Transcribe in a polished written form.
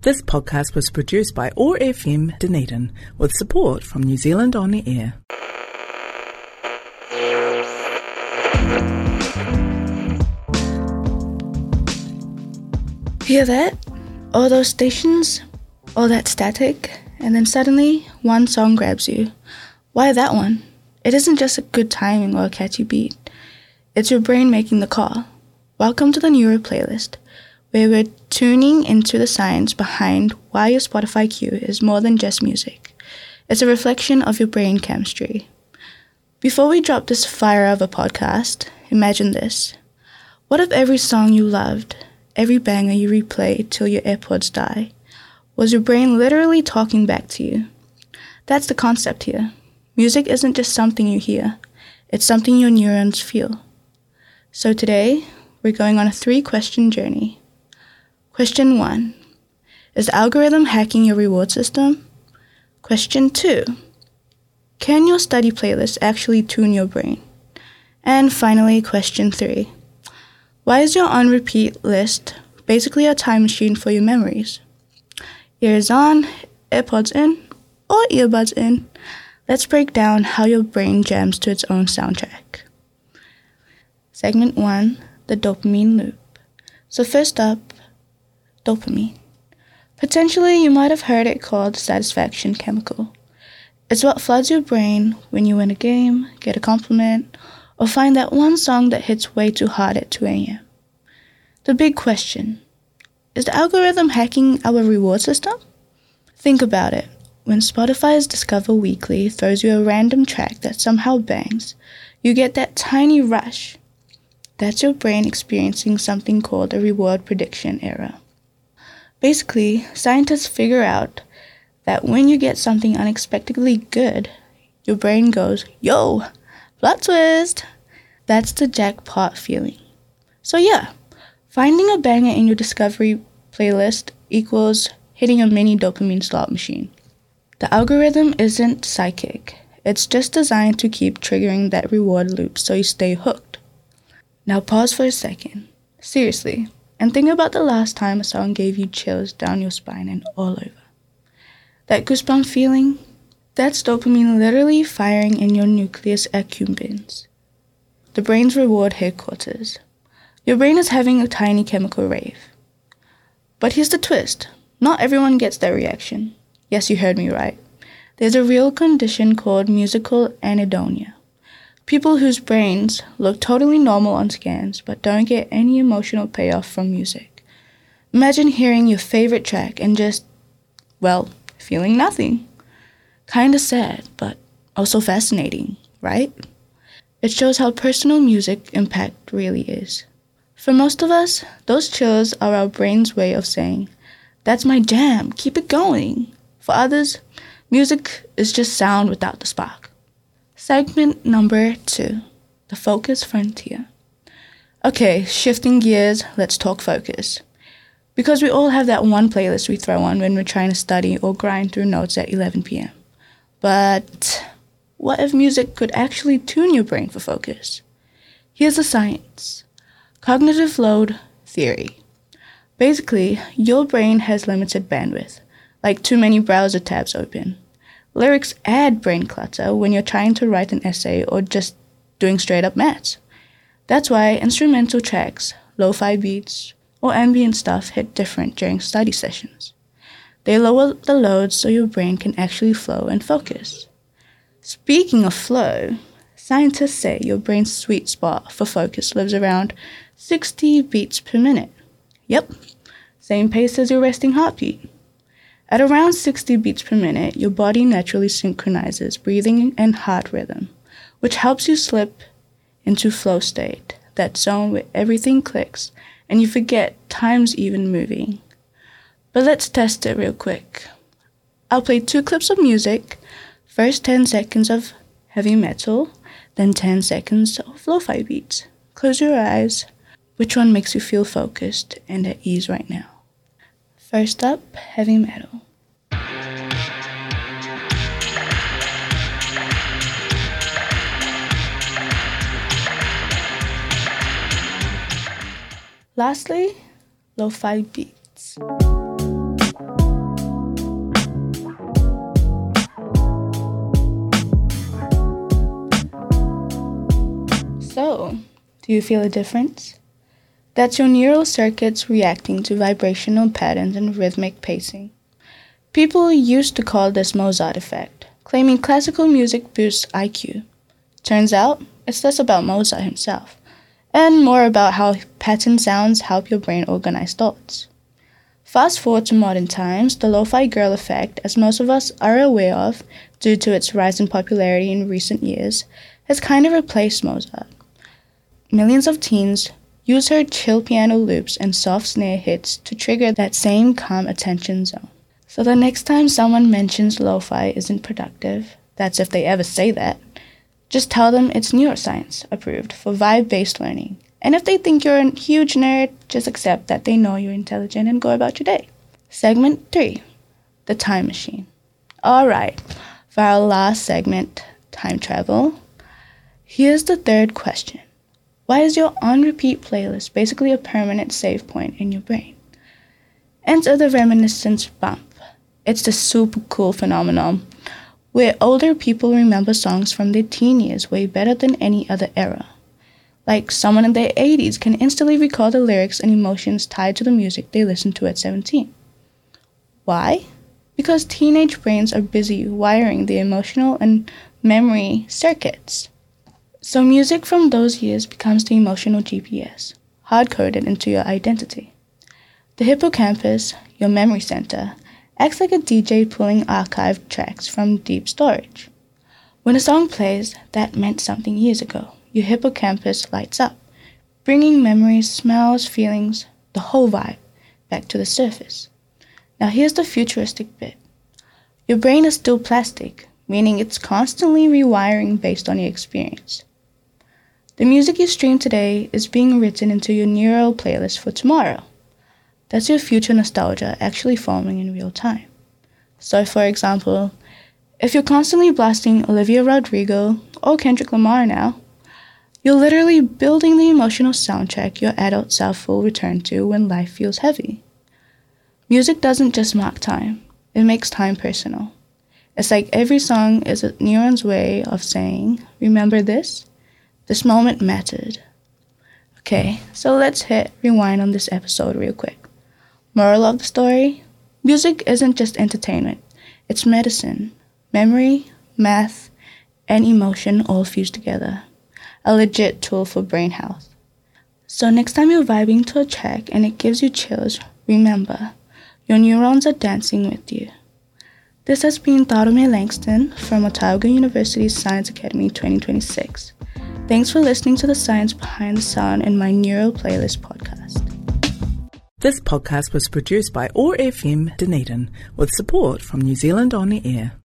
This podcast was produced by OAR FM Dunedin with support from New Zealand On the Air. Hear that? All those stations, all that static, and then suddenly one song grabs you. Why that one? It isn't just a good timing or a catchy beat. It's your brain making the call. Welcome to the Neuro Playlist, where we're tuning into the science behind why your Spotify queue is more than just music. It's a reflection of your brain chemistry. Before we drop this fire of a podcast, imagine this. What if every song you loved, every banger you replay till your AirPods die, was your brain literally talking back to you? That's the concept here. Music isn't just something you hear, it's something your neurons feel. So today, we're going on a 3-question journey. Question 1. Is the algorithm hacking your reward system? Question 2. Can your study playlist actually tune your brain? And finally, question 3. Why is your on-repeat list basically a time machine for your memories? Ears on, AirPods in, or earbuds in? Let's break down how your brain jams to its own soundtrack. Segment 1, the dopamine loop. So first up, dopamine. Potentially, you might have heard it called satisfaction chemical. It's what floods your brain when you win a game, get a compliment, or find that one song that hits way too hard at 2 a.m. The big question, is the algorithm hacking our reward system? Think about it. When Spotify's Discover Weekly throws you a random track that somehow bangs, you get that tiny rush. That's your brain experiencing something called a reward prediction error. Basically, scientists figure out that when you get something unexpectedly good, your brain goes, yo, plot twist! That's the jackpot feeling. So yeah, finding a banger in your Discovery playlist equals hitting a mini dopamine slot machine. The algorithm isn't psychic. It's just designed to keep triggering that reward loop so you stay hooked. Now pause for a second. Seriously. And think about the last time a song gave you chills down your spine and all over. That goosebump feeling, that's dopamine literally firing in your nucleus accumbens, the brain's reward headquarters. Your brain is having a tiny chemical rave. But here's the twist. Not everyone gets that reaction. Yes, you heard me right. There's a real condition called musical anhedonia. People whose brains look totally normal on scans but don't get any emotional payoff from music. Imagine hearing your favorite track and just, well, feeling nothing. Kinda sad, but also fascinating, right? It shows how personal music impact really is. For most of us, those chills are our brain's way of saying, that's my jam, keep it going. For others, music is just sound without the spark. Segment number 2, the focus frontier. Okay, shifting gears, let's talk focus. Because we all have that one playlist we throw on when we're trying to study or grind through notes at 11 p.m. But what if music could actually tune your brain for focus? Here's the science. Cognitive load theory. Basically, your brain has limited bandwidth, like too many browser tabs open. Lyrics add brain clutter when you're trying to write an essay or just doing straight-up maths. That's why instrumental tracks, lo-fi beats, or ambient stuff hit different during study sessions. They lower the load so your brain can actually flow and focus. Speaking of flow, scientists say your brain's sweet spot for focus lives around 60 beats per minute. Yep, same pace as your resting heartbeat. At around 60 beats per minute, your body naturally synchronizes breathing and heart rhythm, which helps you slip into flow state, that zone where everything clicks and you forget time's even moving. But let's test it real quick. I'll play 2 clips of music, first 10 seconds of heavy metal, then 10 seconds of lo-fi beats. Close your eyes. Which one makes you feel focused and at ease right now? First up, heavy metal. Lastly, lo-fi beats. Do you feel a difference? That's your neural circuits reacting to vibrational patterns and rhythmic pacing. People used to call this Mozart effect, claiming classical music boosts IQ. Turns out, it's less about Mozart himself, and more about how pattern sounds help your brain organize thoughts. Fast forward to modern times, the lo-fi girl effect, as most of us are aware of due to its rise in popularity in recent years, has kind of replaced Mozart. Millions of teens use her chill piano loops and soft snare hits to trigger that same calm attention zone. So the next time someone mentions lo-fi isn't productive, that's if they ever say that, just tell them it's neuroscience approved for vibe-based learning. And if they think you're a huge nerd, just accept that they know you're intelligent and go about your day. Segment 3, the time machine. Alright, for our last segment, time travel, here's the third question. Why is your on-repeat playlist basically a permanent save point in your brain? Enter the reminiscence bump. It's the super cool phenomenon where older people remember songs from their teen years way better than any other era. Like someone in their 80s can instantly recall the lyrics and emotions tied to the music they listened to at 17. Why? Because teenage brains are busy wiring the emotional and memory circuits. So music from those years becomes the emotional GPS, hard-coded into your identity. The hippocampus, your memory center, acts like a DJ pulling archived tracks from deep storage. When a song plays, that meant something years ago. Your hippocampus lights up, bringing memories, smells, feelings, the whole vibe, back to the surface. Now here's the futuristic bit. Your brain is still plastic, meaning it's constantly rewiring based on your experience. The music you stream today is being written into your neural playlist for tomorrow. That's your future nostalgia actually forming in real time. So for example, if you're constantly blasting Olivia Rodrigo or Kendrick Lamar now, you're literally building the emotional soundtrack your adult self will return to when life feels heavy. Music doesn't just mark time, it makes time personal. It's like every song is a neuron's way of saying, remember this? This moment mattered. Okay, so let's hit rewind on this episode real quick. Moral of the story? Music isn't just entertainment, it's medicine. Memory, math, and emotion all fused together. A legit tool for brain health. So next time you're vibing to a track and it gives you chills, remember, your neurons are dancing with you. This has been Tharome Langston from Otago University's Science Academy 2026. Thanks for listening to the science behind the sound in my Neural Playlist podcast. This podcast was produced by OAR FM Dunedin with support from New Zealand On the Air.